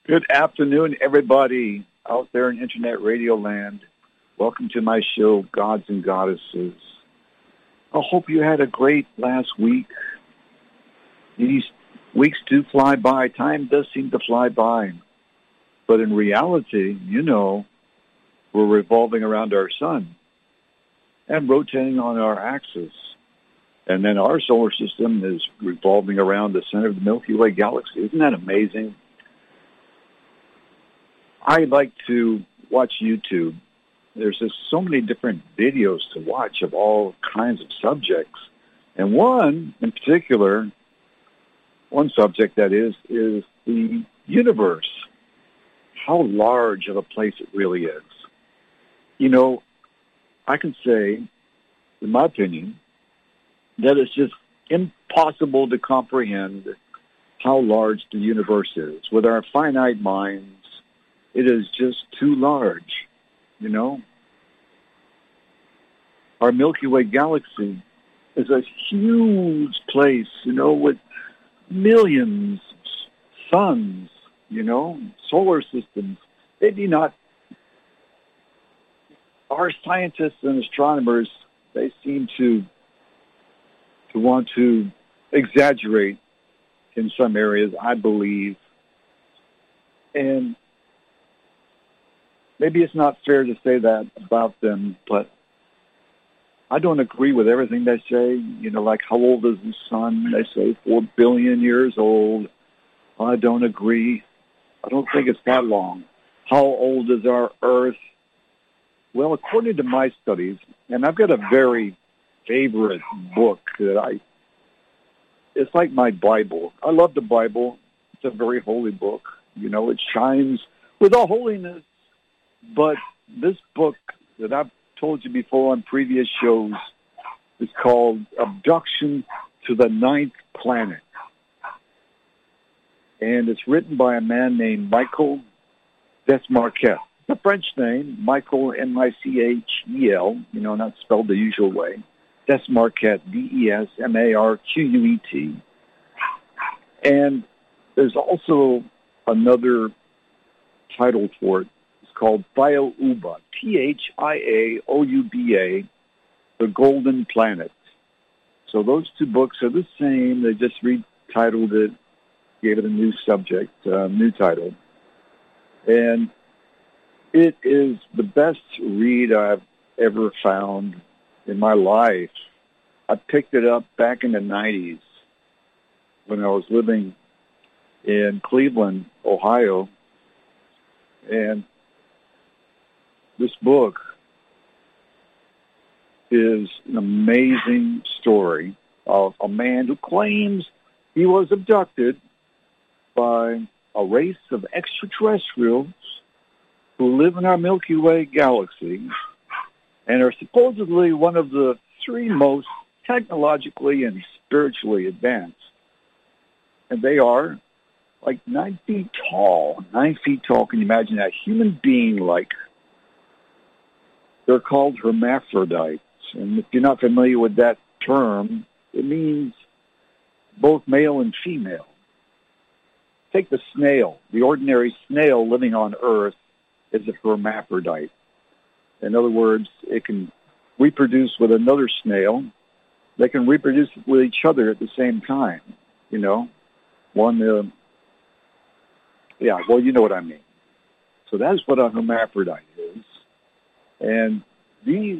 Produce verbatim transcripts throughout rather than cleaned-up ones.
Good afternoon, everybody out there in Internet Radio Land. Welcome to my show, Gods and Goddesses. I hope you had a great last week. These weeks do fly by. Time does seem to fly by. But in reality, you know, we're revolving around our sun and rotating on our axis. And then our solar system is revolving around the center of the Milky Way galaxy. Isn't that amazing? I like to watch YouTube. There's just so many different videos to watch of all kinds of subjects. And one in particular, one subject that is, is the universe. How large of a place it really is. You know, I can say, in my opinion, that it's just impossible to comprehend how large the universe is. With our finite minds, it is just too large, you know. Our Milky Way galaxy is a huge place, you know, with millions of suns, you know, solar systems. Maybe not. Our scientists and astronomers, they seem to to want to exaggerate in some areas, I believe. And maybe it's not fair to say that about them, but I don't agree with everything they say. You know, like how old is the sun? They say four billion years old. I don't agree. I don't think it's that long. How old is our Earth? Well, according to my studies, and I've got a very favorite book that I, it's like my Bible. I love the Bible. It's a very holy book. You know, it shines with all holiness. But this book that I've told you before on previous shows is called Abduction to the Ninth Planet. And it's written by a man named Michael Desmarquet. It's a French name, Michael, M I C H E L, you know, not spelled the usual way. Desmarquet, D E S M A R Q U E T. And there's also another title for it. It's called Thiaoouba, T H I A O U B A, The Golden Planet. So those two books are the same. They just retitled it, gave it a new subject, uh, new title. And it is the best read I've ever found in my life. I picked it up back in the nineties when I was living in Cleveland, Ohio. And this book is an amazing story of a man who claims he was abducted by a race of extraterrestrials who live in our Milky Way galaxy and are supposedly one of the three most technologically and spiritually advanced. And they are like nine feet tall. Nine feet tall, can you imagine that? Human being-like. They're called hermaphrodites. And if you're not familiar with that term, it means both male and female. Take the snail. The ordinary snail living on Earth is a hermaphrodite. In other words, it can reproduce with another snail. They can reproduce with each other at the same time, you know. One, uh, yeah, well, you know what I mean. So that's what a hermaphrodite is. And these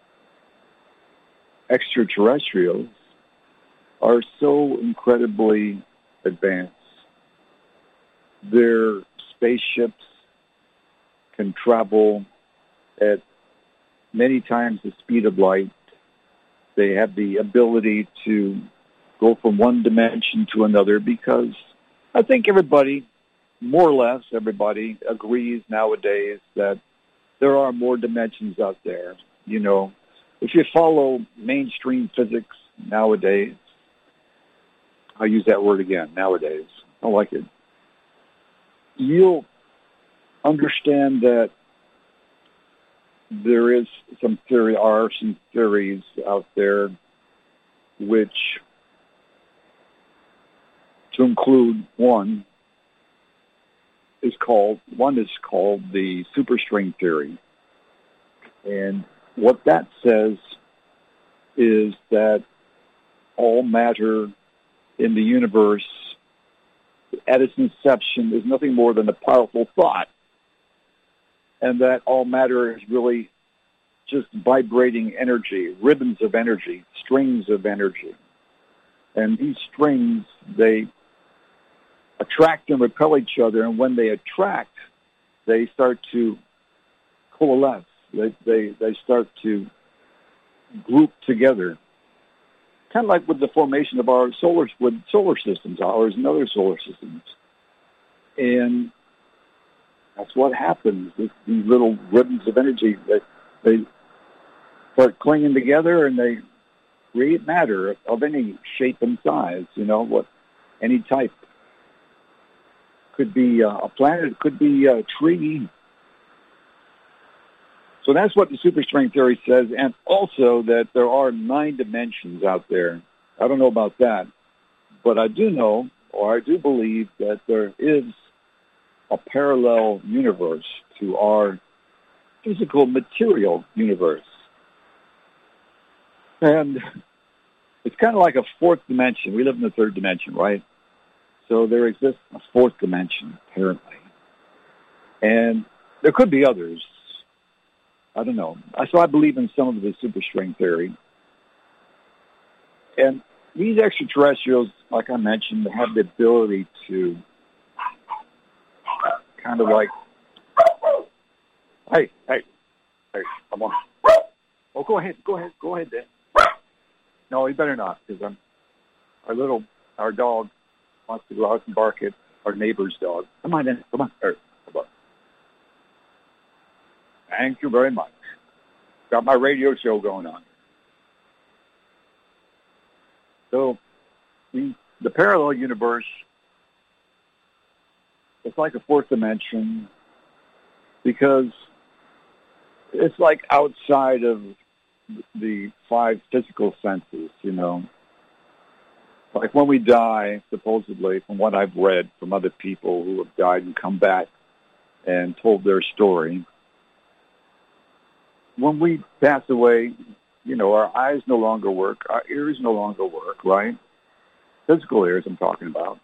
extraterrestrials are so incredibly advanced. Their spaceships can travel at many times the speed of light. They have the ability to go from one dimension to another because I think everybody, more or less everybody, agrees nowadays that there are more dimensions out there. You know, if you follow mainstream physics nowadays, I'll use that word again, nowadays. I like it. You'll understand that there is some theory, are some theories out there which, to include one, is called, one is called the superstring theory. And what that says is that all matter in the universe at its inception is nothing more than a powerful thought, and that all matter is really just vibrating energy, ribbons of energy, strings of energy. And these strings, they attract and repel each other, and when they attract, they start to coalesce. They, they, they start to group together. Kind of like with the formation of our solar, with solar systems, ours and other solar systems. And that's what happens. It's these little ribbons of energy that they start clinging together, and they create matter of any shape and size, you know, what any type. Could be uh, a planet, could be a tree. So that's what the superstring theory says, and also that there are nine dimensions out there. I don't know about that, but I do know, or I do believe, that there is a parallel universe to our physical material universe. And it's kind of like a fourth dimension. We live in the third dimension, right? So there exists a fourth dimension, apparently. And there could be others. I don't know. So I believe in some of the superstring theory. And these extraterrestrials, like I mentioned, have the ability to kind of like, hey, hey, hey, come on. Oh, go ahead, go ahead, go ahead, Dan. No, you better not, because I'm, our little, our dog wants to go out and bark at our neighbor's dog. Come on, Dan, come on. Or, come on. Thank you very much. Got my radio show going on. So the, the parallel universe, it's like a fourth dimension because it's like outside of the five physical senses, you know. Like when we die, supposedly, from what I've read from other people who have died and come back and told their story, when we pass away, you know, our eyes no longer work, our ears no longer work, right? Physical ears I'm talking about.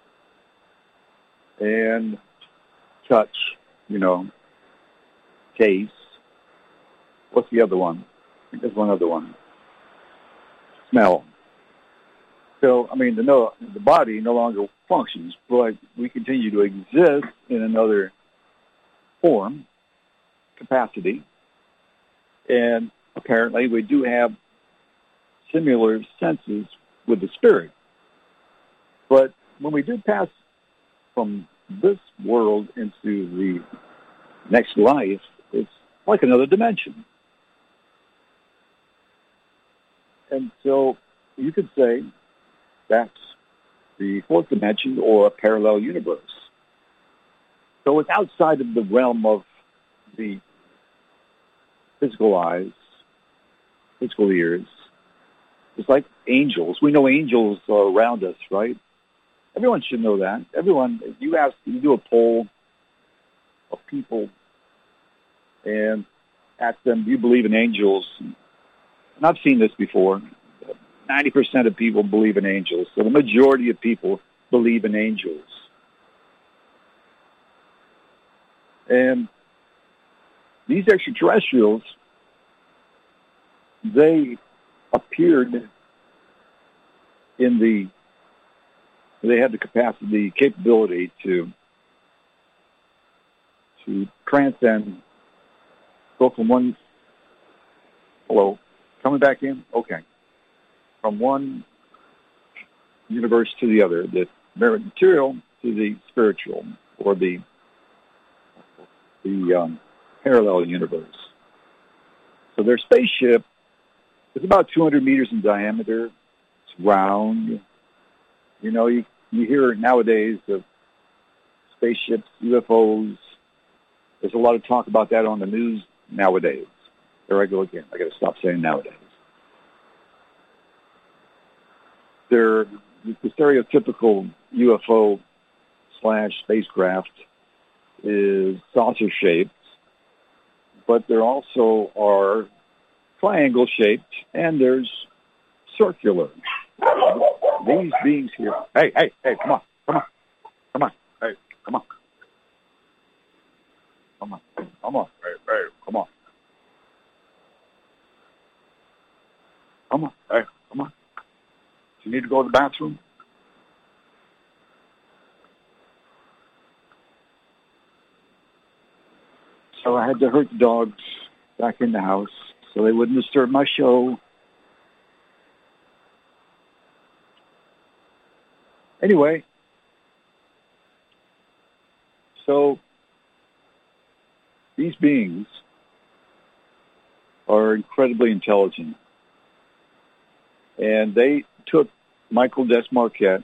And touch, you know, taste. What's the other one? I think there's one other one. Smell. So, I mean, the, no, the body no longer functions, but we continue to exist in another form, capacity, and apparently we do have similar senses with the spirit. But when we do pass from this world into the next life, it's like another dimension. And so you could say that's the fourth dimension or a parallel universe. So it's outside of the realm of the physical eyes, physical ears. It's like angels. We know angels are around us, right? Everyone should know that. Everyone, if you ask, you do a poll of people and ask them, do you believe in angels? And I've seen this before. ninety percent of people believe in angels. So the majority of people believe in angels. And these extraterrestrials, they appeared in the, they had the capacity, the capability to, to transcend, go from one, hello, coming back in? Okay. From one universe to the other, the material to the spiritual, or the the um, parallel universe. So their spaceship is about two hundred meters in diameter. It's round. You know, you, you hear nowadays of spaceships, U F Os. There's a lot of talk about that on the news nowadays. There I go again. I got to stop saying nowadays. They're the stereotypical U F O slash spacecraft is saucer-shaped, but there also are triangle-shaped, and there's circular. These beings here. Hey, hey, hey, come on, come on, come on, hey, come on. Come on, come on, hey, hey, come on. Come on, hey, come on. You need to go to the bathroom? So I had to herd the dogs back in the house so they wouldn't disturb my show. Anyway, so these beings are incredibly intelligent. And they took Michael Desmarquette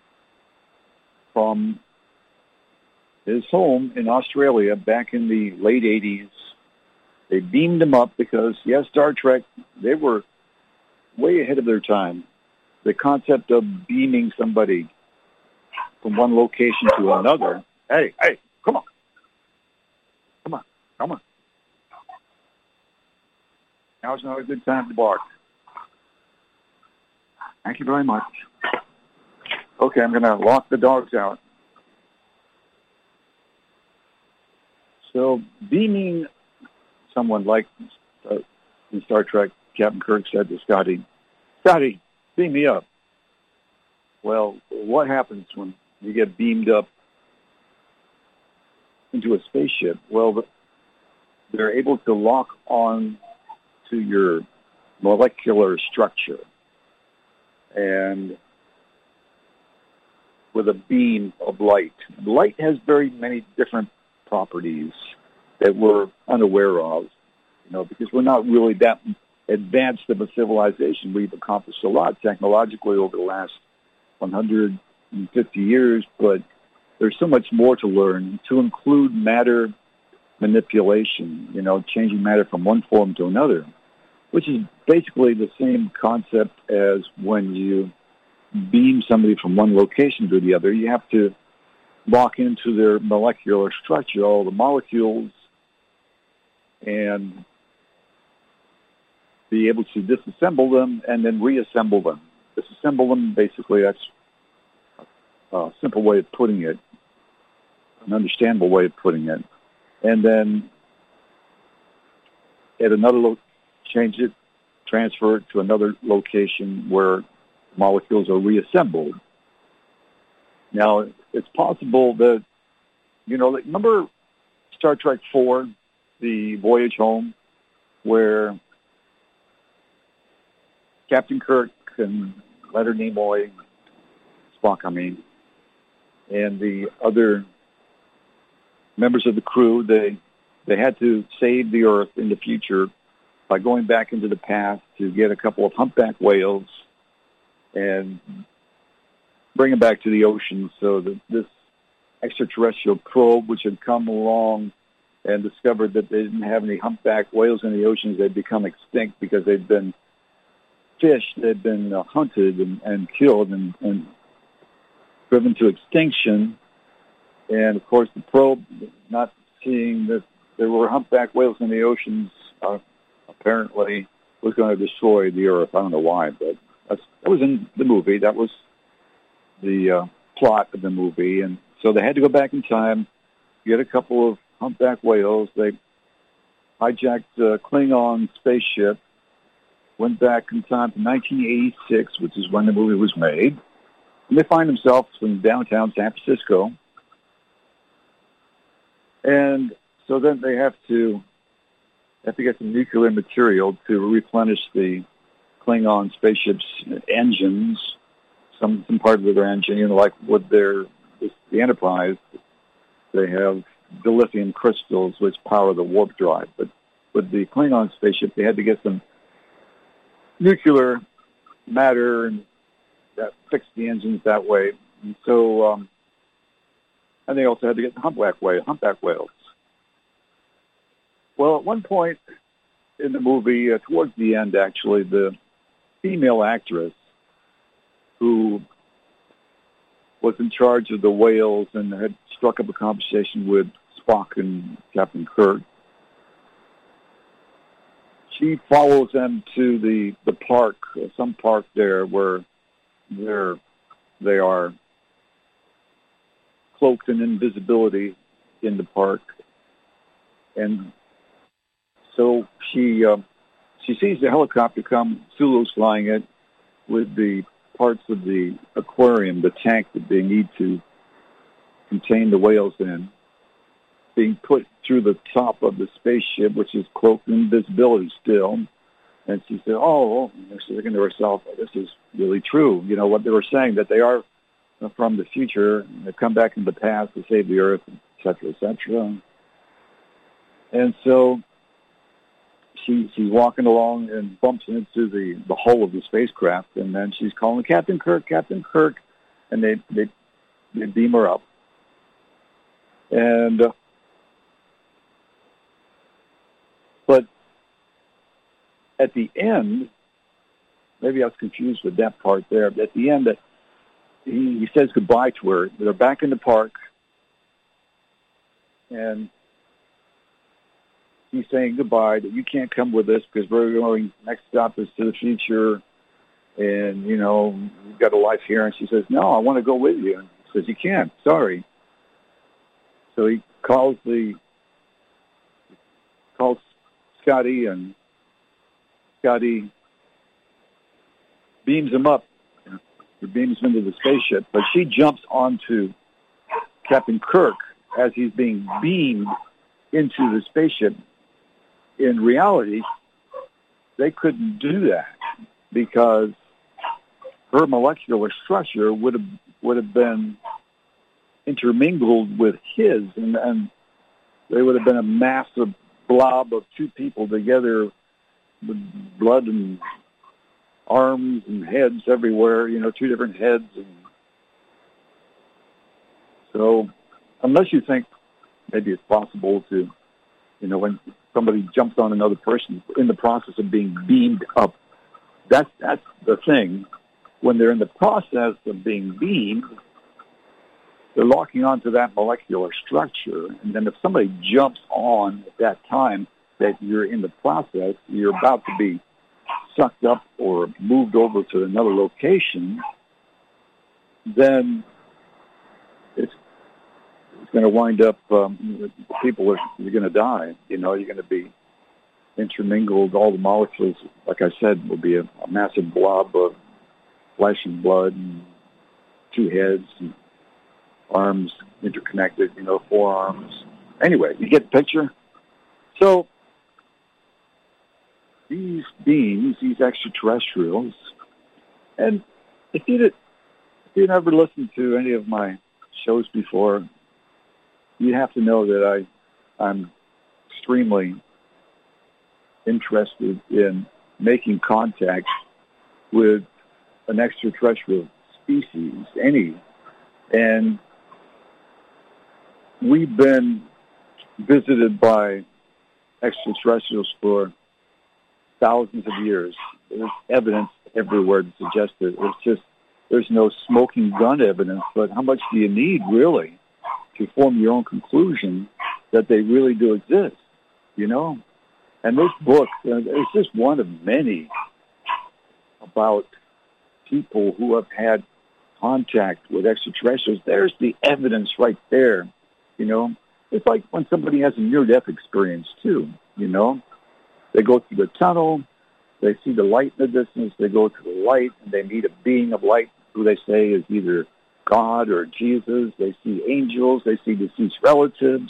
from his home in Australia back in the late eighties. They beamed him up because, yes, Star Trek, they were way ahead of their time. The concept of beaming somebody from one location to another. Hey, hey, come on. Come on, come on. Now's not a good time to bark. Thank you very much. Okay, I'm going to lock the dogs out. So beaming someone like uh, in Star Trek, Captain Kirk said to Scotty, Scotty, beam me up. Well, what happens when you get beamed up into a spaceship? Well, they're able to lock on to your molecular structure. And with a beam of light. Light has very many different properties that we're unaware of, you know, because we're not really that advanced of a civilization. We've accomplished a lot technologically over the last one hundred fifty years, but there's so much more to learn, to include matter manipulation, you know, changing matter from one form to another, which is basically the same concept as when you beam somebody from one location to the other. You have to lock into their molecular structure, all the molecules, and be able to disassemble them and then reassemble them. Disassemble them, basically, that's a simple way of putting it, an understandable way of putting it. And then at another lo- change it, transfer it to another location where molecules are reassembled. Now, it's possible that, you know, like, remember Star Trek four, the Voyage Home, where Captain Kirk and Leonard Nimoy, Spock, I mean, and the other members of the crew, they they had to save the Earth in the future by going back into the past to get a couple of humpback whales and bring them back to the ocean so that this extraterrestrial probe, which had come along and discovered that they didn't have any humpback whales in the oceans, they'd become extinct because they'd been fished, they'd been uh, hunted and, and killed and, and driven to extinction. And, of course, the probe, not seeing that there were humpback whales in the oceans, uh, apparently was going to destroy the Earth. I don't know why, but that's, that was in the movie. That was the uh, plot of the movie. And so they had to go back in time, get a couple of humpback whales. They hijacked a Klingon spaceship, went back in time to nineteen eighty-six, which is when the movie was made. And they find themselves in downtown San Francisco. And so then they have to have to get some nuclear material to replenish the Klingon spaceship's engines, some some part of their engine, you know, like with their the Enterprise, they have the lithium crystals which power the warp drive. But with the Klingon spaceship, they had to get some nuclear matter and that fix the engines that way. And so, um, and they also had to get the humpback whale, humpback whales. Well, at one point in the movie, uh, towards the end, actually, the female actress who was in charge of the whales and had struck up a conversation with Spock Spock and Captain Kirk. She follows them to the, the park, some park there where they're, they are cloaked in invisibility in the park. And so she uh, she sees the helicopter come, Sulu's flying it with the parts of the aquarium, the tank that they need to contain the whales in, being put through the top of the spaceship, which is cloaked in invisibility still. And she said, oh, and she's thinking to herself, this is really true. You know, what they were saying, that they are from the future, and they come back in the past to save the Earth, et cetera, et cetera. And so she, she's walking along and bumps into the, the hull of the spacecraft, and then she's calling Captain Kirk, Captain Kirk, and they, they, they beam her up. And, uh, but at the end, maybe I was confused with that part there, but at the end, that he, he says goodbye to her. They're back in the park, and he's saying goodbye, that you can't come with us because we're going, next stop is to the future, and, you know, you've got a life here. And she says, no, I want to go with you. And he says, you can't, sorry. So he calls the, calls Scotty, and Scotty beams him up, he beams him into the spaceship, but she jumps onto Captain Kirk as he's being beamed into the spaceship. In reality, they couldn't do that because her molecular structure would have would have been intermingled with his, and, and there would have been a massive blob of two people together with blood and arms and heads everywhere, you know, two different heads. And so unless you think maybe it's possible to, you know, when somebody jumps on another person in the process of being beamed up, that's, that's the thing. When they're in the process of being beamed, they're locking onto that molecular structure. And then if somebody jumps on at that time that you're in the process, you're about to be sucked up or moved over to another location, then it's it's going to wind up, um, people are you're going to die. You know, you're going to be intermingled. All the molecules, like I said, will be a, a massive blob of flesh and blood and two heads and arms interconnected, you know, forearms. Anyway, you get the picture? So these beings, these extraterrestrials, and if you did, if you never listened to any of my shows before, you have to know that I, I'm extremely interested in making contact with an extraterrestrial species, any, and we've been visited by extraterrestrials for thousands of years. There's evidence everywhere to suggest that it's just, there's no smoking gun evidence, but how much do you need, really, to form your own conclusion that they really do exist, you know? And this book uh, is just one of many about people who have had contact with extraterrestrials. There's the evidence right there, you know? It's like when somebody has a near-death experience, too, you know? They go through the tunnel, they see the light in the distance, they go to the light, and they meet a being of light who they say is either God or Jesus. They see angels, they see deceased relatives,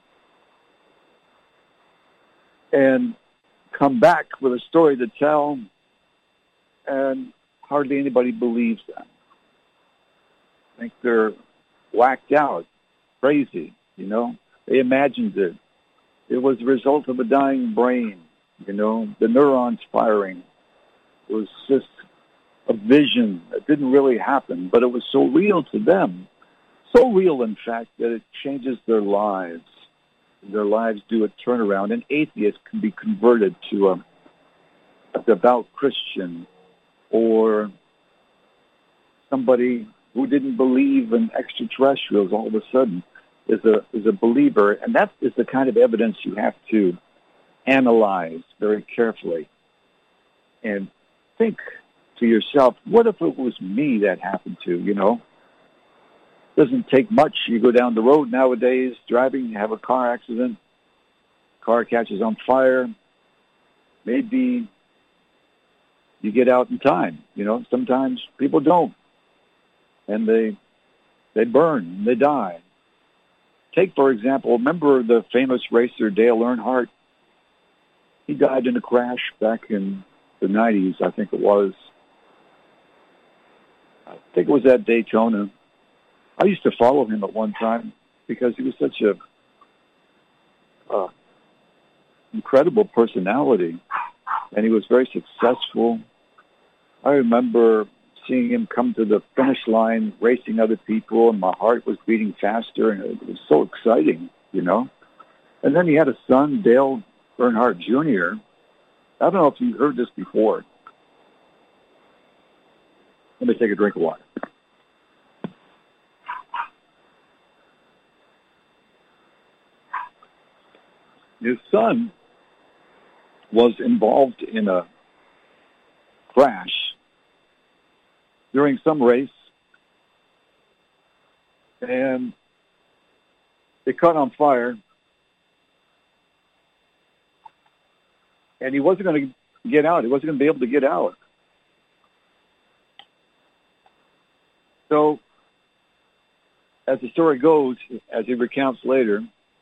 and come back with a story to tell, and hardly anybody believes them. I think they're whacked out, crazy, you know? They imagined it. It was the result of a dying brain, you know, the neurons firing. It was just a vision that didn't really happen, but it was so real to them. So real, in fact, that it changes their lives. Their lives do a turnaround. An atheist can be converted to a, a devout Christian, or somebody who didn't believe in extraterrestrials all of a sudden is a is a believer, and that is the kind of evidence you have to analyze very carefully and think to yourself, what if it was me that happened to, you know? Doesn't take much. You go down the road nowadays, driving, you have a car accident, car catches on fire, maybe you get out in time. You know, sometimes people don't, and they they burn, they die. Take, for example, remember the famous racer Dale Earnhardt? He died in a crash back in the nineties, I think it was. I think it was at Daytona. I used to follow him at one time because he was such a uh, incredible personality, and he was very successful. I remember seeing him come to the finish line, racing other people, and my heart was beating faster, and it was so exciting, you know. And then he had a son, Dale Earnhardt Junior I don't know if you've heard this before. Let me take a drink of water. His son was involved in a crash during some race, and it caught on fire, and he wasn't going to get out. He wasn't going to be able to get out. So, as the story goes, as he recounts later,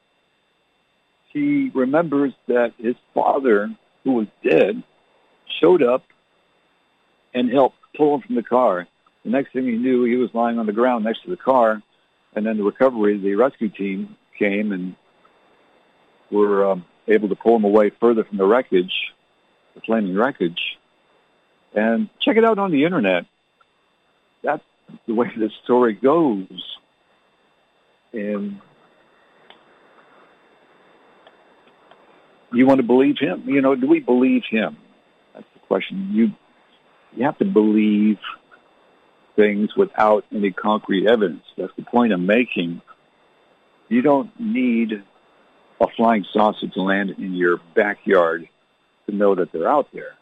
he remembers that his father, who was dead, showed up and helped pull him from the car. The next thing he knew, he was lying on the ground next to the car, and then the recovery, the rescue team came and were um, able to pull him away further from the wreckage, the flaming wreckage. And check it out on the internet. That's the way the story goes. And you want to believe him? You know, do we believe him? That's the question. You you have to believe things without any concrete evidence. That's the point I'm making. You don't need a flying saucer to land in your backyard to know that they're out there.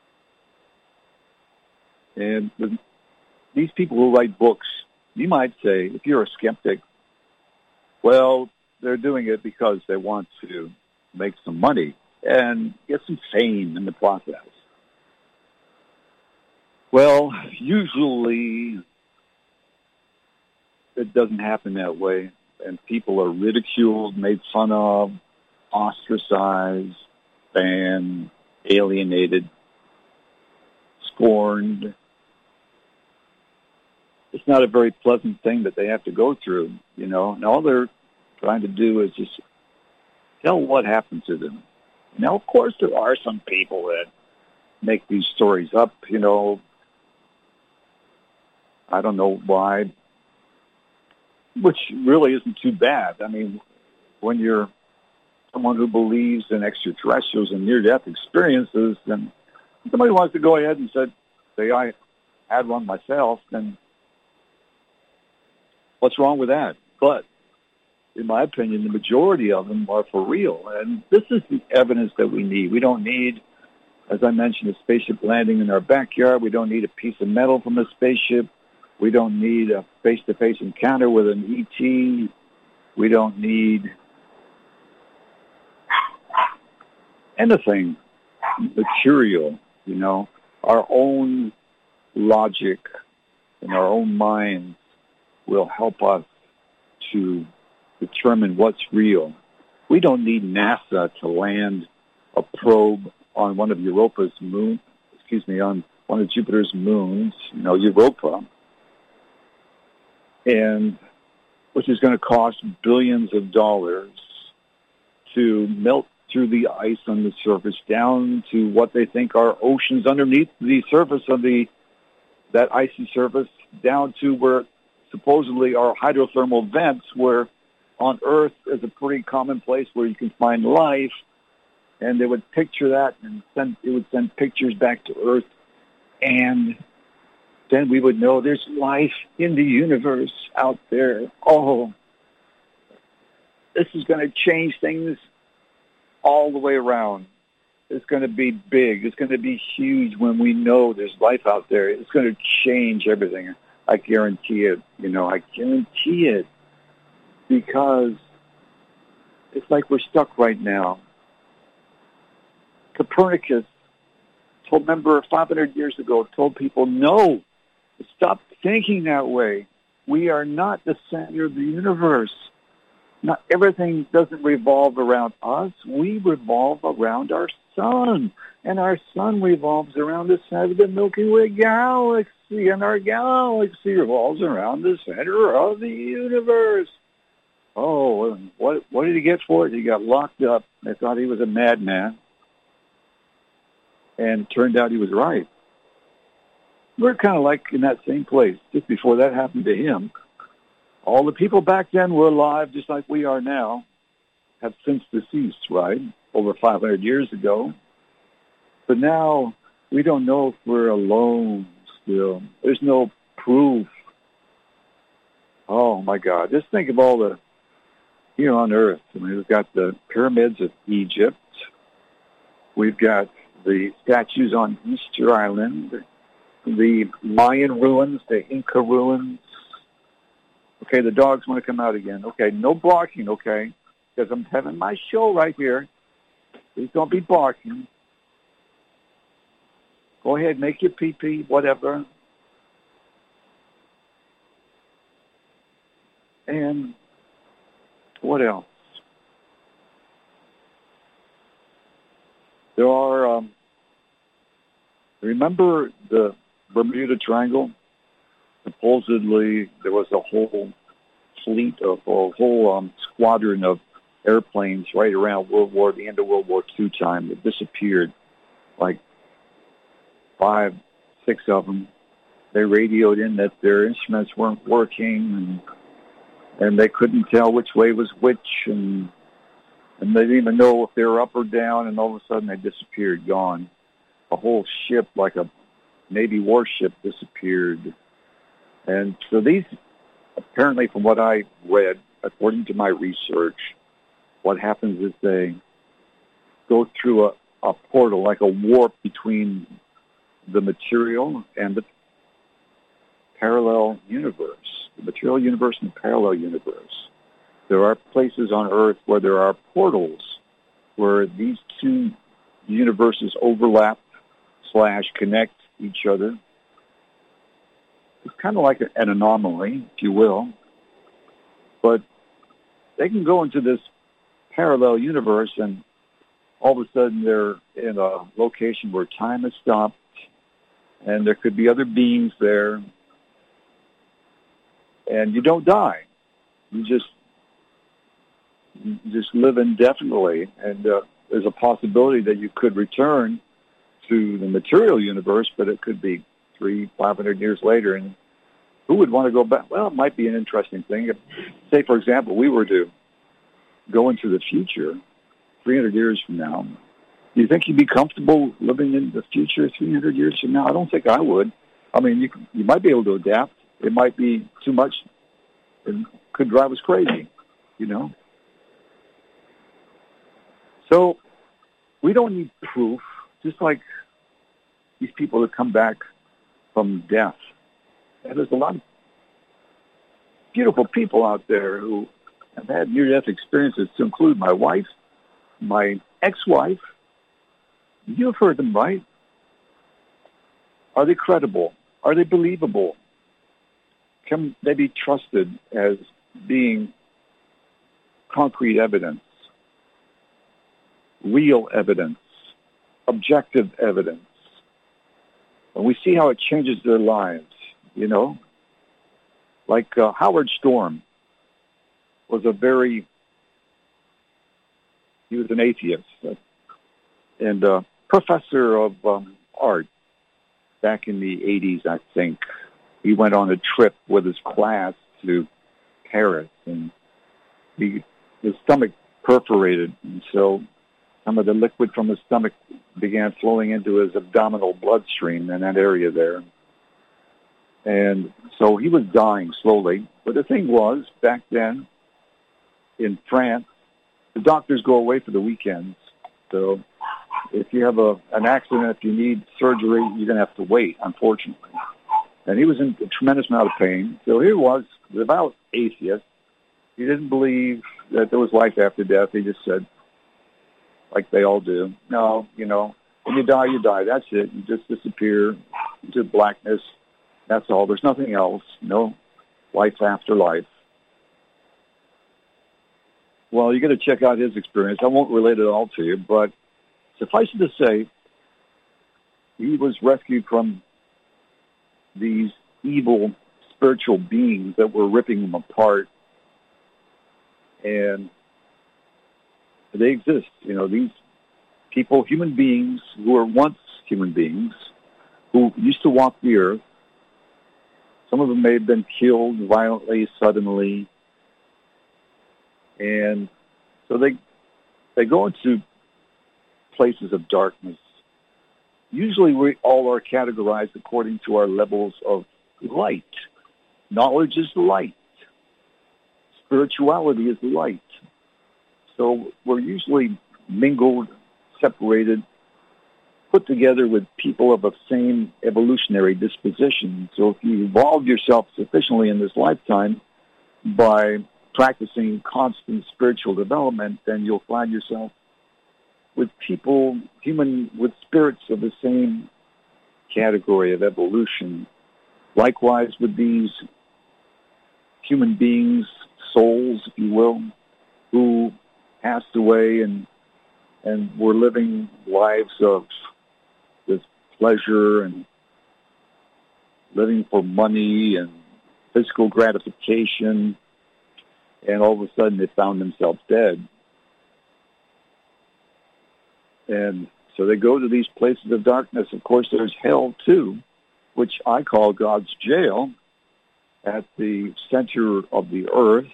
And the, these people who write books, you might say, if you're a skeptic, well, they're doing it because they want to make some money and get some fame in the process. Well, usually it doesn't happen that way, and people are ridiculed, made fun of, ostracized, banned, alienated, scorned. It's not a very pleasant thing that they have to go through, you know, and all they're trying to do is just tell what happened to them. Now, of course, there are some people that make these stories up, you know. I don't know why, which really isn't too bad. I mean, when you're someone who believes in extraterrestrials and near-death experiences, then somebody wants to go ahead and say, say I had one myself, then what's wrong with that? But in my opinion, the majority of them are for real. And this is the evidence that we need. We don't need, as I mentioned, a spaceship landing in our backyard. We don't need a piece of metal from a spaceship. We don't need a face-to-face encounter with an E T. We don't need anything material, you know. Our own logic and our own minds will help us to determine what's real. We don't need NASA to land a probe on one of Europa's moon, excuse me, on one of Jupiter's moons, you know, Europa, and which is going to cost billions of dollars to melt through the ice on the surface down to what they think are oceans underneath the surface of the that icy surface, down to where supposedly are hydrothermal vents, where on Earth is a pretty common place where you can find life, and they would picture that and send it would send pictures back to Earth, and then we would know there's life in the universe out there. Oh, this is going to change things all the way around. It's going to be big. It's going to be huge when we know there's life out there. It's going to change everything. I guarantee it. You know, I guarantee it because it's like we're stuck right now. Copernicus told, remember, five hundred years ago, told people, no, stop thinking that way. We are not the center of the universe. Not everything doesn't revolve around us. We revolve around our sun, and our sun revolves around the center of the Milky Way galaxy, and our galaxy revolves around the center of the universe. Oh, what what did he get for it? He got locked up. They thought he was a madman, and it turned out he was right. We're kind of like in that same place just before that happened to him. All the people back then were alive just like we are now, have since deceased, right, over five hundred years ago. But now we don't know if we're alone still. There's no proof. Oh, my God. Just think of all the, here on Earth. I mean, we've got the pyramids of Egypt. We've got the statues on Easter Island, the Mayan ruins, the Inca ruins. Okay, the dogs want to come out again. Okay, no barking, okay, because I'm having my show right here. Please don't be barking. Go ahead, make your pee-pee, whatever. And what else? There are, um, remember the Bermuda Triangle? Supposedly, there was a whole fleet of, or a whole um, squadron of airplanes right around World War, the end of World War Two time that disappeared, like five, six of them. They radioed in that their instruments weren't working, and, and they couldn't tell which way was which, and and they didn't even know if they were up or down, and all of a sudden they disappeared, gone. A whole ship, like a Navy warship, disappeared. And so these, apparently from what I read, according to my research, what happens is they go through a, a portal, like a warp between the material and the parallel universe, the material universe and the parallel universe. There are places on Earth where there are portals where these two universes overlap slash connect each other. It's kind of like an anomaly, if you will. But they can go into this parallel universe and all of a sudden they're in a location where time has stopped and there could be other beings there. And you don't die. You just you just live indefinitely. And uh, there's a possibility that you could return to the material universe, but it could be three, five hundred years later, and who would want to go back? Well, it might be an interesting thing. If, say, for example, we were to go into the future three hundred years from now. Do you think you'd be comfortable living in the future three hundred years from now? I don't think I would. I mean, you you might be able to adapt. It might be too much. It could drive us crazy, you know. So we don't need proof, just like these people that come back from death. And there's a lot of beautiful people out there who have had near-death experiences, to include my wife, my ex-wife. You've heard them, right? Are they credible? Are they believable? Can they be trusted as being concrete evidence, real evidence, objective evidence? And we see how it changes their lives, you know? Like uh, Howard Storm was a very, he was an atheist uh, and a professor of um, art back in the eighties, I think. He went on a trip with his class to Paris, and he, his stomach perforated, and so some of the liquid from his stomach began flowing into his abdominal bloodstream in that area there. And so he was dying slowly. But the thing was, back then, in France. The doctors go away for the weekends. So if you have a an accident, if you need surgery, you're going to have to wait, unfortunately. And he was in a tremendous amount of pain. So here he was, devout atheist. He didn't believe that there was life after death. He just said, like they all do, no, you know, when you die, you die. That's it. You just disappear into blackness. That's all. There's nothing else. No life after life. Well, you got to check out his experience. I won't relate it all to you, but suffice it to say, he was rescued from these evil spiritual beings that were ripping him apart. And they exist. You know, these people, human beings who were once human beings, who used to walk the earth. Some of them may have been killed violently, suddenly. And so they they go into places of darkness. Usually we all are categorized according to our levels of light. Knowledge is light. Spirituality is light. So we're usually mingled, separated, put together with people of the same evolutionary disposition. So if you evolve yourself sufficiently in this lifetime by practicing constant spiritual development, then you'll find yourself with people, human, with spirits of the same category of evolution. Likewise with these human beings, souls, if you will, who passed away and and were living lives of this pleasure and living for money and physical gratification, and all of a sudden they found themselves dead. And so they go to these places of darkness. Of course, there's hell too, which I call God's jail, at the center of the earth.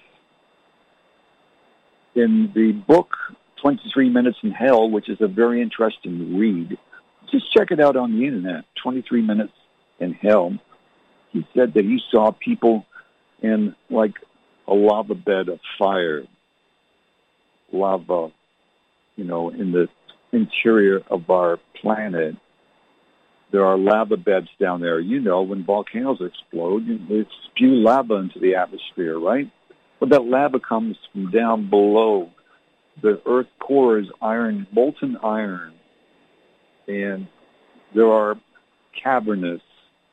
In the book twenty-three minutes in Hell, which is a very interesting read, just check it out on the internet, twenty-three minutes in Hell. He said that he saw people in like a lava bed of fire, lava, you know, in the interior of our planet. There are lava beds down there. You know, when volcanoes explode, they spew lava into the atmosphere, right? But that lava comes from down below. The earth core is iron, molten iron. And there are cavernous,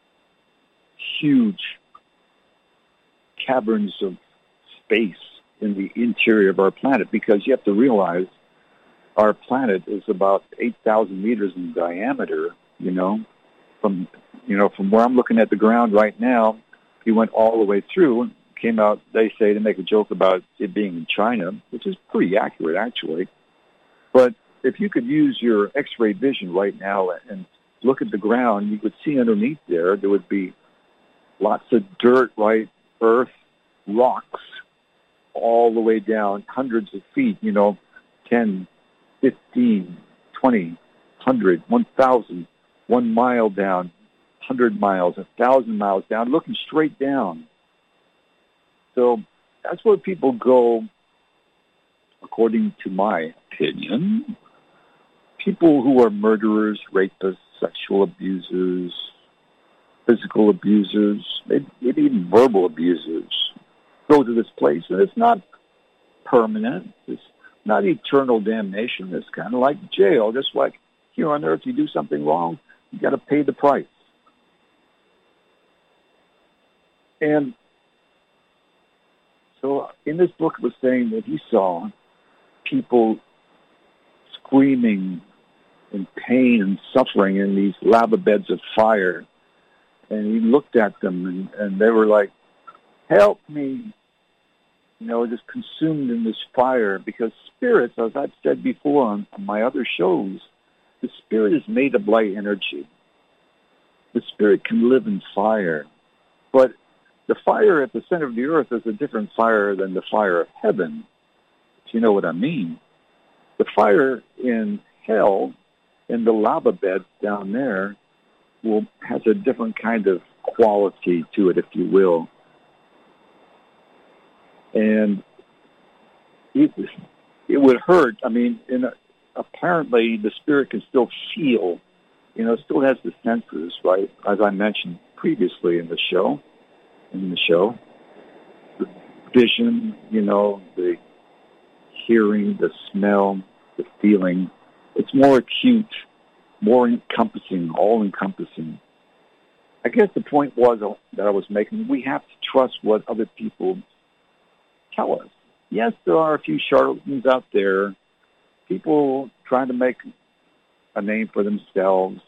huge caverns of space in the interior of our planet, because you have to realize our planet is about eight thousand meters in diameter, you know, from, you know, from where I'm looking at the ground right now. He went all the way through and came out, they say, to make a joke about it being in China, which is pretty accurate, actually. But if you could use your X-ray vision right now and look at the ground, you could see underneath there, there would be lots of dirt, right, earth, rocks, all the way down, hundreds of feet, you know, ten, fifteen, twenty, one hundred, one thousand, one mile down, one hundred miles, one thousand miles down, looking straight down. So that's where people go, according to my opinion. People who are murderers, rapists, sexual abusers, physical abusers, maybe even verbal abusers, go to this place. And it's not permanent. It's not eternal damnation. It's kind of like jail. Just like here on earth, you do something wrong, you got to pay the price. And so in this book, it was saying that he saw people screaming in pain and suffering in these lava beds of fire. And he looked at them, and, and they were like, help me, you know, just consumed in this fire. Because spirits, as I've said before on, on my other shows, the spirit is made of light energy. The spirit can live in fire. But the fire at the center of the earth is a different fire than the fire of heaven, if you know what I mean. The fire in hell, in the lava beds down there, will has a different kind of quality to it, if you will. And it, it would hurt. I mean, in a, apparently the spirit can still feel, you know, it still has the senses, right? As I mentioned previously in the show, in the show, the vision, you know, the hearing, the smell, the feeling. It's more acute, more encompassing, all-encompassing. I guess the point was that I was making, we have to trust what other people tell us. Yes, there are a few charlatans out there, people trying to make a name for themselves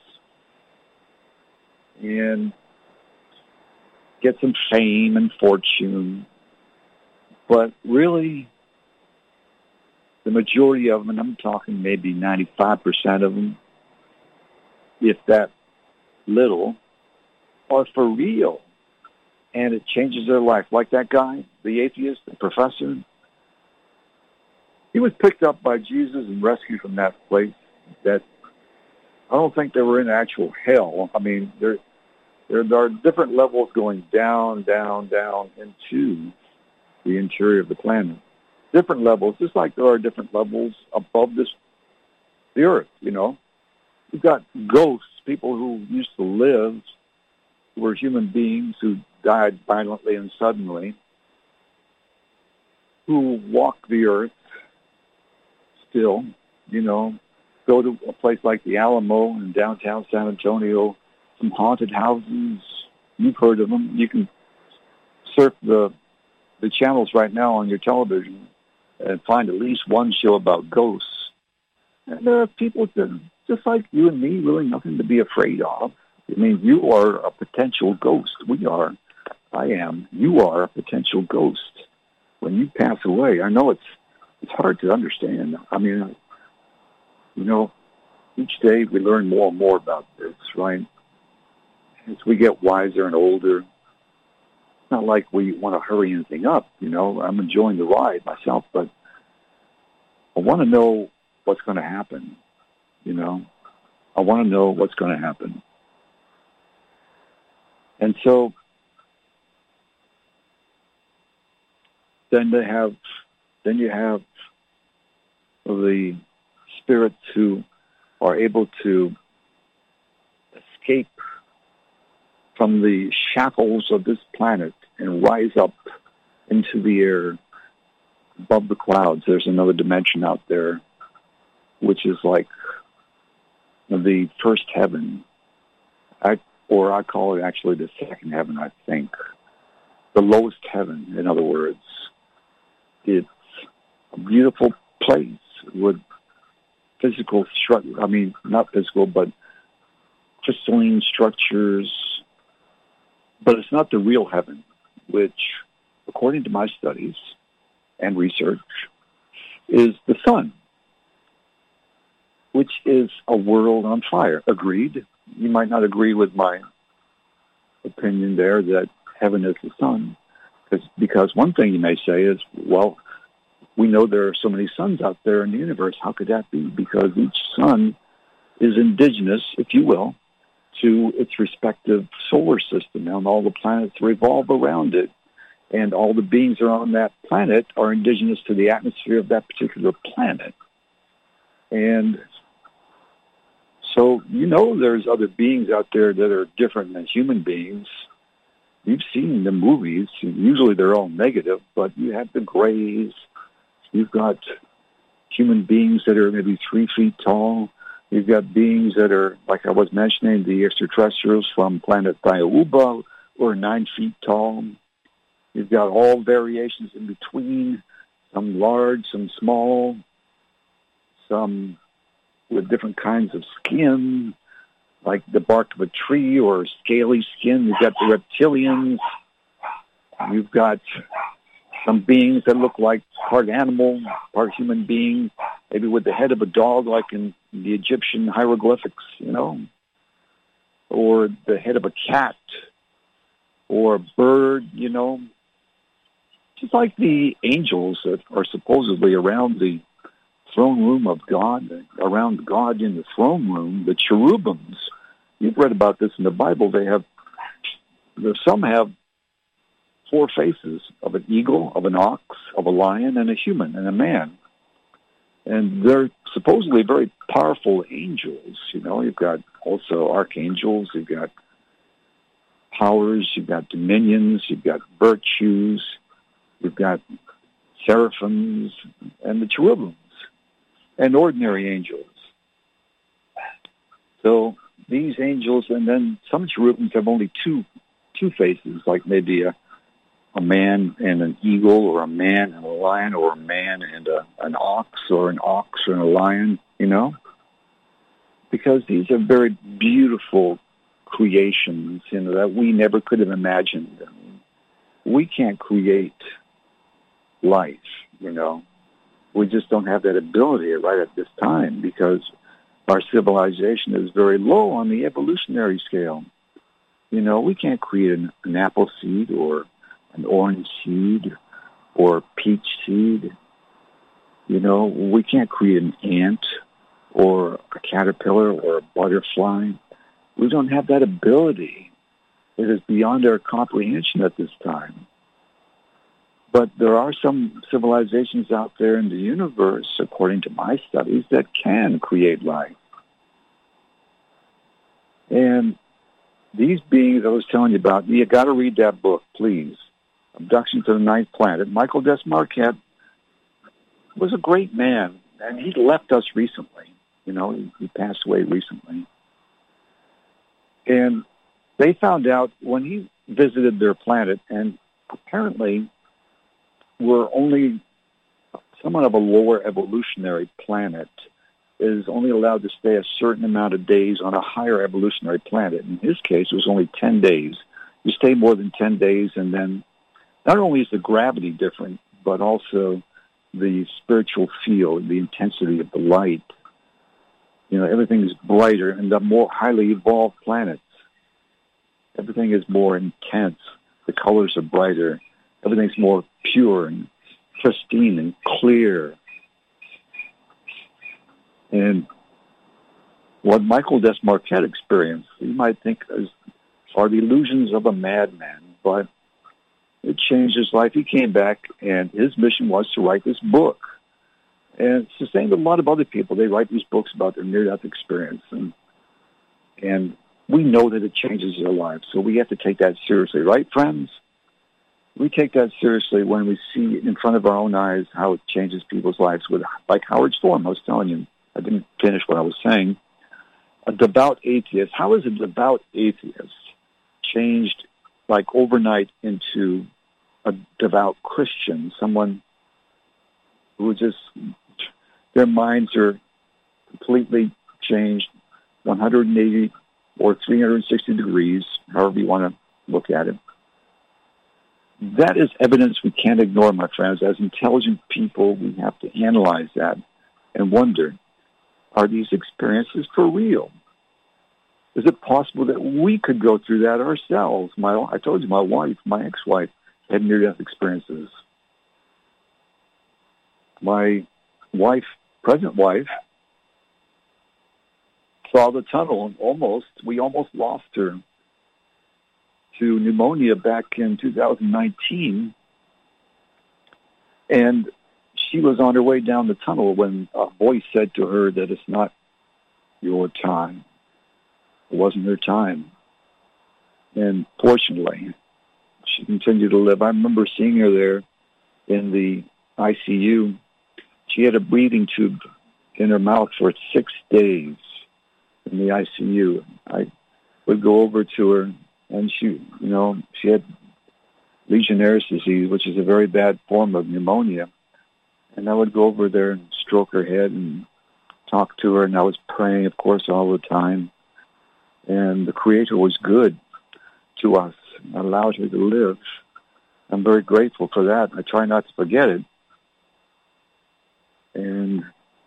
and get some fame and fortune. But really, the majority of them, and I'm talking maybe ninety-five percent of them, if that little, are for real. And it changes their life. Like that guy, the atheist, the professor. He was picked up by Jesus and rescued from that place that I don't think they were in actual hell. I mean, there, there, there are different levels going down, down, down into the interior of the planet. Different levels, just like there are different levels above this, the earth, you know. You've got ghosts, people who used to live, who were human beings who died violently and suddenly, who walk the earth still, you know, go to a place like the Alamo in downtown San Antonio, some haunted houses. You've heard of them. You can surf the the channels right now on your television and find at least one show about ghosts. And there are people that, just like you and me, really nothing to be afraid of. I mean, you are a potential ghost. We are. I am. You are a potential ghost. When you pass away, I know it's it's hard to understand. I mean, you know, each day we learn more and more about this, right? As we get wiser and older, it's not like we want to hurry anything up, you know. I'm enjoying the ride myself, but I want to know what's going to happen, you know. I want to know what's going to happen. And so then they have, then you have the spirits who are able to escape from the shackles of this planet and rise up into the air above the clouds. There's another dimension out there, which is like the first heaven. I, or I call it actually the second heaven, I think. The lowest heaven, in other words. It's a beautiful place with physical structure. I mean, not physical, but crystalline structures. But it's not the real heaven, which, according to my studies and research, is the sun, which is a world on fire. Agreed. You might not agree with my opinion there that heaven is the sun, because because one thing you may say is, well, we know there are so many suns out there in the universe. How could that be? Because each sun is indigenous, if you will, to its respective solar system, and all the planets revolve around it, and all the beings that are on that planet are indigenous to the atmosphere of that particular planet. And so, you know, there's other beings out there that are different than human beings. You've seen the movies. Usually they're all negative, but you have the Greys. You've got human beings that are maybe three feet tall. You've got beings that are, like I was mentioning, the extraterrestrials from planet Thiauba, who are nine feet tall. You've got all variations in between, some large, some small, some with different kinds of skin, like the bark of a tree or scaly skin. You've got the reptilians. You've got some beings that look like part animal, part human being, maybe with the head of a dog like in the Egyptian hieroglyphics, you know, or the head of a cat or a bird, you know. Just like the angels that are supposedly around the throne room of God, around God in the throne room, the cherubims. You've read about this in the Bible. They have, some have four faces of an eagle, of an ox, of a lion, and a human, and a man. And they're supposedly very powerful angels. You know, you've got also archangels, you've got powers, you've got dominions, you've got virtues, you've got seraphims, and the cherubims, and ordinary angels. So these angels, and then some cherubims have only two two faces, like maybe a, a man and an eagle, or a man and a lion, or a man and a, an ox, or an ox and a lion, you know? Because these are very beautiful creations, you know, that we never could have imagined. I mean, we can't create life, you know. We just don't have that ability right at this time because our civilization is very low on the evolutionary scale. You know, we can't create an, an apple seed or an orange seed or peach seed. You know, we can't create an ant or a caterpillar or a butterfly. We don't have that ability. It is beyond our comprehension at this time. But there are some civilizations out there in the universe, according to my studies, that can create life. And these beings I was telling you about, you got to read that book, please. Abduction to the Ninth Planet. Michael Desmarquette was a great man, and he left us recently. You know, he, he passed away recently. And they found out when he visited their planet, and apparently we're only someone of a lower evolutionary planet is only allowed to stay a certain amount of days on a higher evolutionary planet. In his case, it was only ten days. You stay more than ten days, and then not only is the gravity different, but also the spiritual field, the intensity of the light. You know, everything is brighter, and the more highly evolved planets, everything is more intense. The colors are brighter. Everything's more pure and pristine and clear. And what Michael Desmarquette experienced, you might think is, are the illusions of a madman, but it changed his life. He came back, and his mission was to write this book. And it's the same with a lot of other people. They write these books about their near-death experience, and and we know that it changes their lives. So we have to take that seriously, right, friends? We take that seriously when we see in front of our own eyes how it changes people's lives. With, like Howard Storm, I was telling you, I didn't finish what I was saying. A devout atheist, how is a devout atheist changed like overnight into a devout Christian? Someone who just, their minds are completely changed one hundred eighty or three hundred sixty degrees, however you want to look at it. That is evidence we can't ignore, my friends. As intelligent people, we have to analyze that and wonder, are these experiences for real? Is it possible that we could go through that ourselves? My, I told you, my wife, my ex-wife, had near-death experiences. My wife, present wife, saw the tunnel and almost, we almost lost her to pneumonia back in two thousand nineteen. And she was on her way down the tunnel when a voice said to her that it's not your time. It wasn't her time. And fortunately, she continued to live. I remember seeing her there in the I C U. She had a breathing tube in her mouth for six days in the I C U. I would go over to her, and she, you know, she had Legionnaire's disease, which is a very bad form of pneumonia. And I would go over there and stroke her head and talk to her, and I was praying, of course, all the time. And the Creator was good to us, allowed her to live. I'm very grateful for that. I try not to forget it. And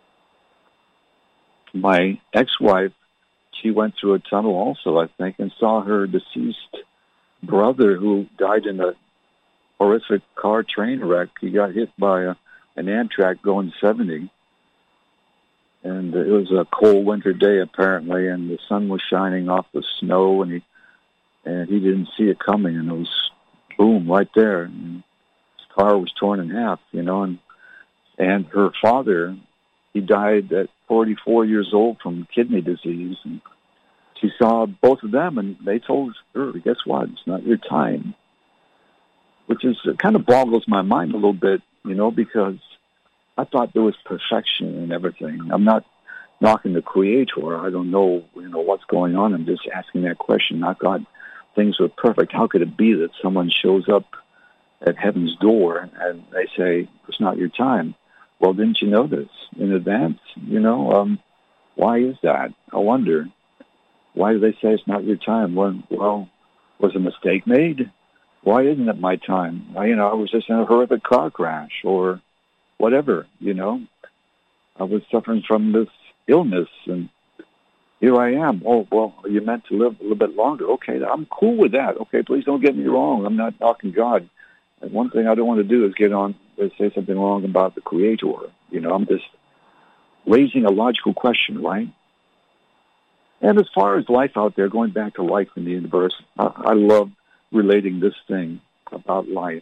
my ex-wife, she went through a tunnel also, I think, and saw her deceased brother who died in a horrific car train wreck. He got hit by a, an Amtrak going seventy. And it was a cold winter day, apparently, and the sun was shining off the snow, and he and he didn't see it coming, and it was boom, right there. And his car was torn in half, you know, and, and her father, he died at forty-four years old from kidney disease. And she saw both of them, and they told her, guess what? It's not your time. Which is, it kind of boggles my mind a little bit, you know, because I thought there was perfection in everything. I'm not knocking the Creator. I don't know, you know, what's going on. I'm just asking that question. I thought things were perfect. How could it be that someone shows up at heaven's door and they say, it's not your time? Well, didn't you know this in advance? You know, um, why is that? I wonder. Why do they say it's not your time? Well, well, was a mistake made? Why isn't it my time? I, you know, I was just in a horrific car crash or whatever, you know. I was suffering from this illness, and here I am. Oh, well, you're meant to live a little bit longer. Okay, I'm cool with that. Okay, please don't get me wrong. I'm not knocking God. And one thing I don't want to do is get on and say something wrong about the Creator. You know, I'm just raising a logical question, right? And as far as life out there, going back to life in the universe, I, I love relating this thing about life.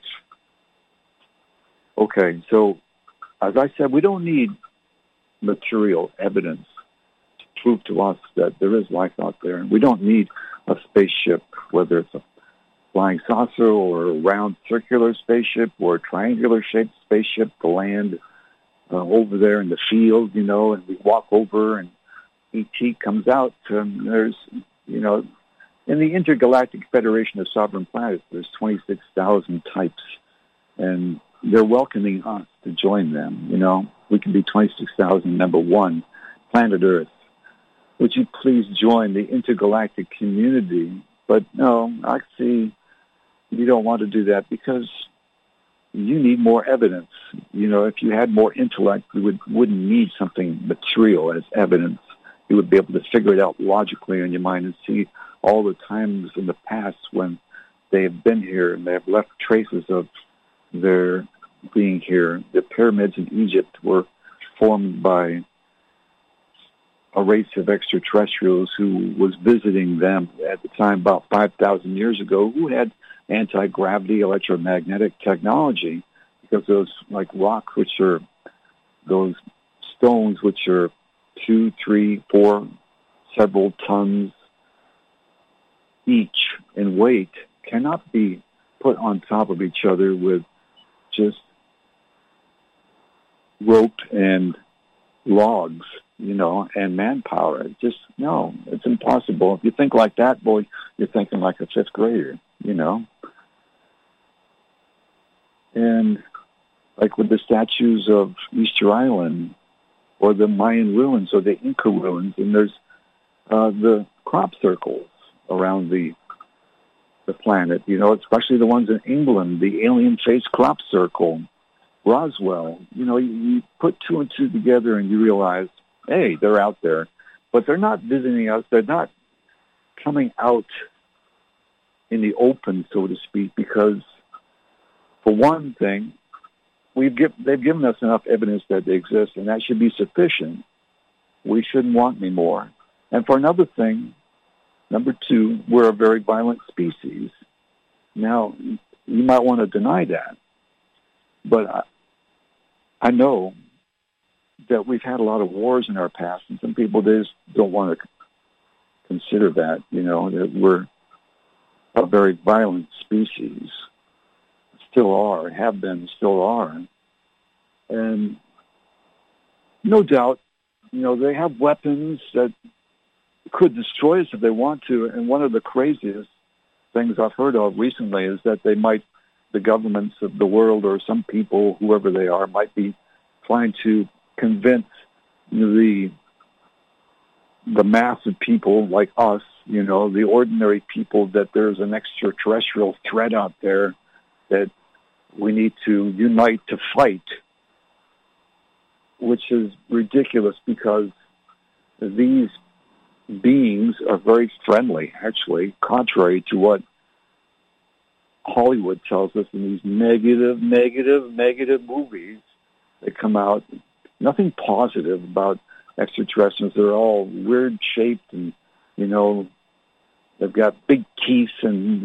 Okay, so as I said, we don't need material evidence to prove to us that there is life out there. And we don't need a spaceship, whether it's a flying saucer or a round circular spaceship or a triangular-shaped spaceship to land uh, over there in the field, you know, and we walk over and E T comes out. And there's, you know, in the Intergalactic Federation of Sovereign Planets, there's twenty-six thousand types, and they're welcoming us to join them, you know. We can be twenty-six thousand, number one, planet Earth. Would you please join the intergalactic community? But no, I see you don't want to do that because you need more evidence. You know, if you had more intellect, you would, wouldn't need something material as evidence. You would be able to figure it out logically in your mind and see all the times in the past when they have been here and they have left traces of their being here. The pyramids in Egypt were formed by a race of extraterrestrials who was visiting them at the time about five thousand years ago, who had anti-gravity electromagnetic technology, because those like rocks, which are those stones which are two, three, four, several tons each in weight, cannot be put on top of each other with just rope and logs, you know, and manpower. It's just, no, it's impossible. If you think like that, boy, you're thinking like a fifth grader, you know. And like with the statues of Easter Island or the Mayan ruins or the Inca ruins, and there's uh, the crop circles around the the planet, you know, especially the ones in England, the alien face crop circle, Roswell. You know, you, you put two and two together and you realize, hey, they're out there. But they're not visiting us. They're not coming out in the open, so to speak, because for one thing, we've give, they've given us enough evidence that they exist, and that should be sufficient. We shouldn't want any more. And for another thing, number two, we're a very violent species. Now, you might want to deny that, but I, I know that we've had a lot of wars in our past, and some people just don't want to consider that, you know, that we're a very violent species. Still are, have been, still are. And no doubt, you know, they have weapons that could destroy us if they want to. And one of the craziest things I've heard of recently is that they might, the governments of the world or some people, whoever they are, might be trying to convince the the mass of people like us, you know, the ordinary people, that there's an extraterrestrial threat out there that we need to unite to fight, which is ridiculous because these beings are very friendly, actually, contrary to what Hollywood tells us in these negative, negative, negative movies that come out. Nothing positive about extraterrestrials. They're all weird shaped and, you know, they've got big teeth and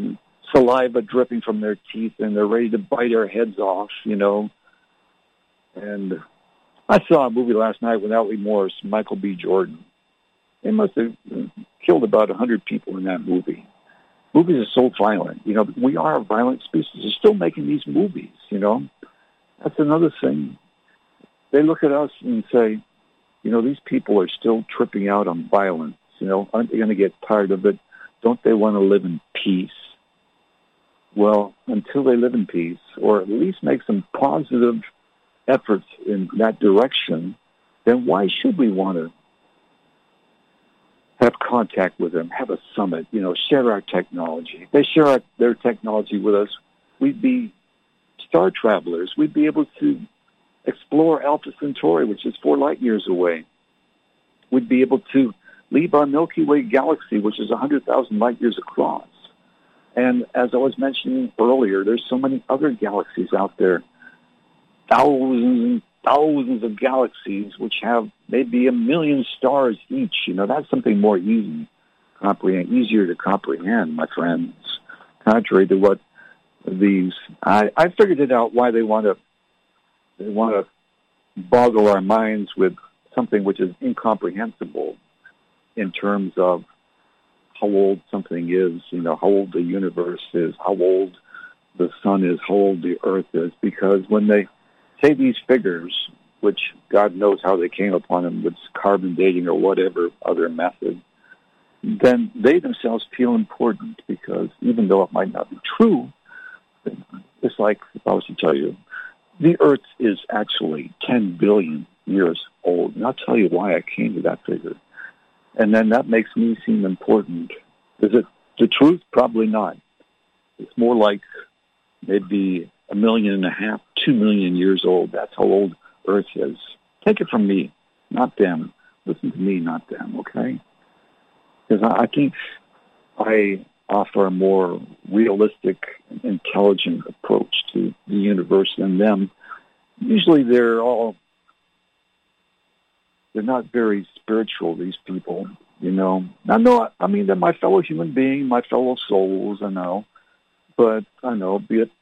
saliva dripping from their teeth, and they're ready to bite our heads off, you know. And I saw a movie last night without remorse, Michael B. Jordan. They must have killed about one hundred people in that movie. Movies are so violent. You know, we are a violent species. They're still making these movies, you know. That's another thing. They look at us and say, you know, these people are still tripping out on violence. You know, aren't they going to get tired of it? Don't they want to live in peace? Well, until they live in peace, or at least make some positive efforts in that direction, then why should we want to have contact with them, have a summit, you know, share our technology? If they share our, their technology with us, we'd be star travelers. We'd be able to explore Alpha Centauri, which is four light years away. We'd be able to leave our Milky Way galaxy, which is one hundred thousand light years across. And as I was mentioning earlier, there's so many other galaxies out there, thousands and thousands of galaxies, which have maybe a million stars each. You know, that's something more easy, comprehend, easier to comprehend, my friends, contrary to what these, I, I figured it out why they want to, they want to boggle our minds with something which is incomprehensible in terms of how old something is, you know, how old the universe is, how old the sun is, how old the earth is, because when they say these figures, which God knows how they came upon them with carbon dating or whatever other method, then they themselves feel important, because even though it might not be true, it's like if I was to tell you, the earth is actually ten billion years old. And I'll tell you why I came to that figure. And then that makes me seem important. Is it the truth? Probably not. It's more like maybe a million and a half, two million years old. That's how old Earth is. Take it from me, not them. Listen to me, not them, okay? Because I, I think I offer a more realistic, intelligent approach to the universe than them. Usually they're all, they're not very spiritual, these people, you know. I know, I mean, they're my fellow human being, my fellow souls, I know. But, I know, be it,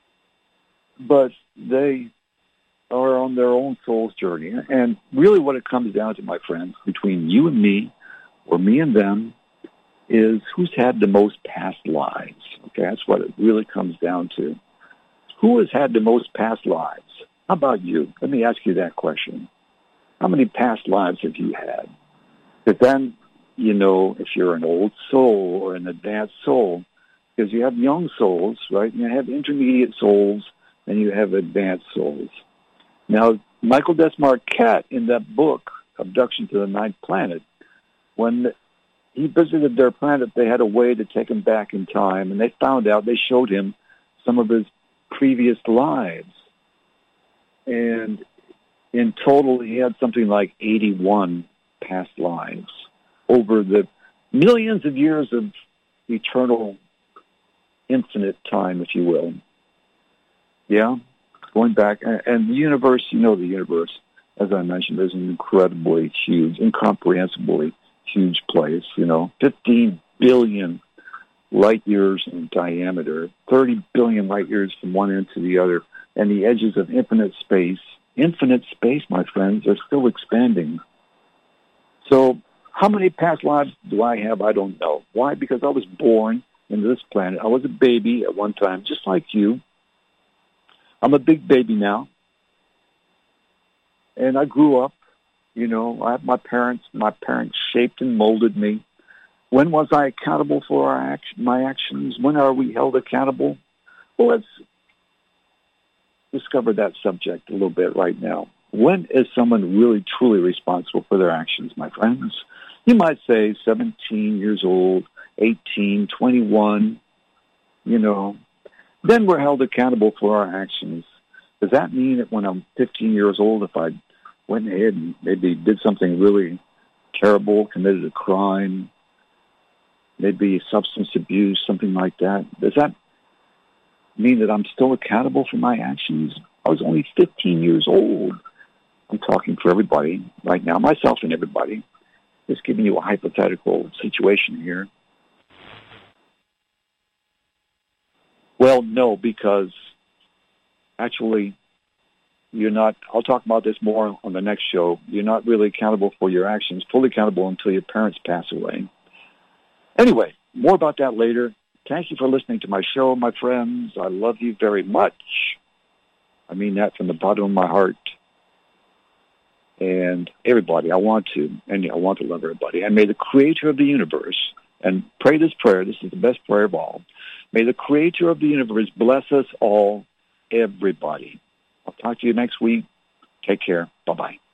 but they are on their own soul's journey. And really what it comes down to, my friends, between you and me, or me and them, is who's had the most past lives. Okay, that's what it really comes down to. Who has had the most past lives? How about you? Let me ask you that question. How many past lives have you had? Because then, you know, if you're an old soul or an advanced soul, because you have young souls, right? And you have intermediate souls, and you have advanced souls. Now, Michael Desmarquette, in that book, Abduction to the Ninth Planet, when he visited their planet, they had a way to take him back in time, and they found out, they showed him some of his previous lives. And in total, he had something like eighty-one past lives over the millions of years of eternal, infinite time, if you will. Yeah, going back. And the universe, you know the universe, as I mentioned, is an incredibly huge, incomprehensibly huge place, you know, fifteen billion light years in diameter, thirty billion light years from one end to the other, and the edges of infinite space. Infinite space, my friends, are still expanding. So how many past lives do I have? I don't know. Why? Because I was born into this planet. I was a baby at one time, just like you. I'm a big baby now. And I grew up, you know, I have my parents. My parents shaped and molded me. When was I accountable for our action, my actions? When are we held accountable? Well, let's discover that subject a little bit right now. When is someone really, truly responsible for their actions, my friends? You might say seventeen years old, eighteen, twenty-one, you know. Then we're held accountable for our actions. Does that mean that when I'm fifteen years old, if I went ahead and maybe did something really terrible, committed a crime, maybe substance abuse, something like that, does that mean that I'm still accountable for my actions? I was only fifteen years old. I'm talking for everybody right now, myself and everybody. Just giving you a hypothetical situation here. Well, no, because actually you're not, I'll talk about this more on the next show. You're not really accountable for your actions, fully accountable until your parents pass away. Anyway, more about that later. Thank you for listening to my show, my friends. I love you very much. I mean that from the bottom of my heart. And everybody, I want to, and I want to love everybody. And may the creator of the universe, and pray this prayer, this is the best prayer of all, may the creator of the universe bless us all, everybody. I'll talk to you next week. Take care. Bye-bye.